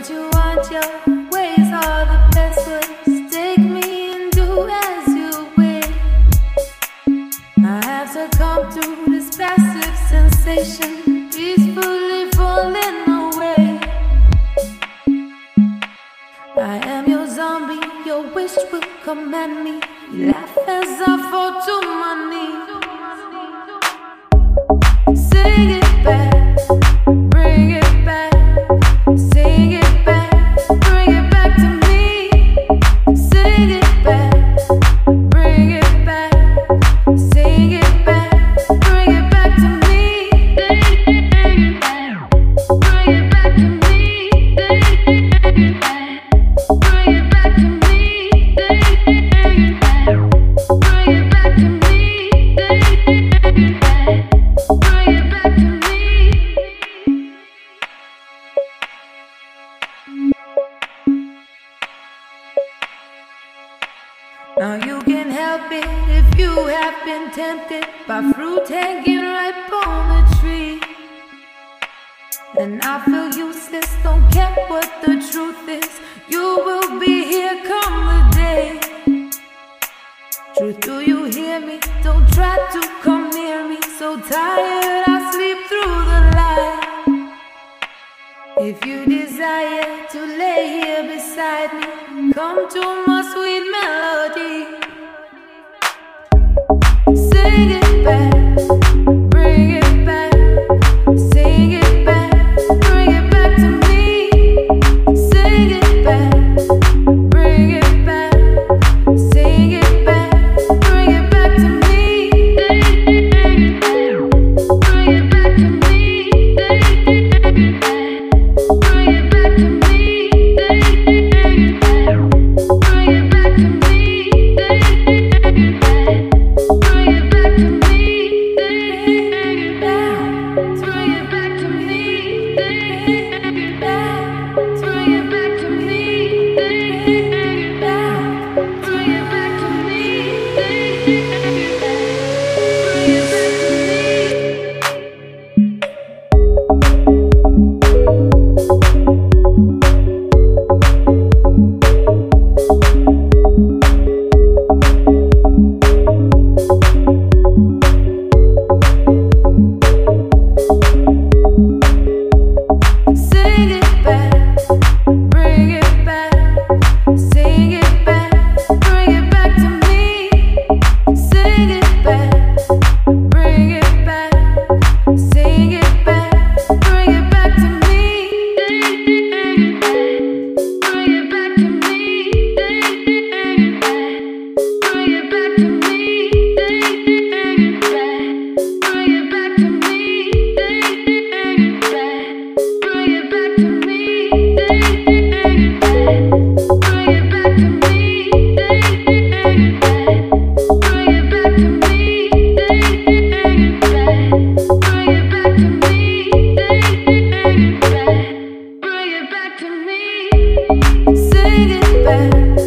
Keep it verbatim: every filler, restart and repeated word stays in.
what you want, your ways are the best ways. Take me and do as you wish. I have succumbed to this passive sensation, peacefully falling away. I am your zombie, your wish will command me. You laugh as I fall to my knees. Sing it back, bring it back. Sing it back, bring it back to me. Sing it back, bring it back. Sing it back, bring it back to me. Bring it back to me. Bring it back to me. Bring it back to me. Bring it back to me. Now you can help it if you have been tempted by fruit hanging ripe on the tree. And I feel useless, don't care what the truth is. You will be here come the day. Truth, do you hear me? Don't try to come near me. So tired I sleep through the light. If you desire to lay here beside me, come to my sweet melody. Sing it back, bring it back. Sing it back, bring it back to me. Sing it back, bring it back. Sing it back, bring it back to me. Bring it back to me. Bring it back to me. Bring it back to me. Bring it back to me. Bring it back to me. Bring it back to me. Bring it back to me. Sing it back, bring it back. Sing it back, bring it back to me. Sing it back, bring it back. Sing it back, bring it back to me. Bring it back to me. Bring it back to me. Bring it back to me. Bring it back to me. Bring it back to me. Bring it back to me. Bring it back to me. Bring it back to me. Sing it back.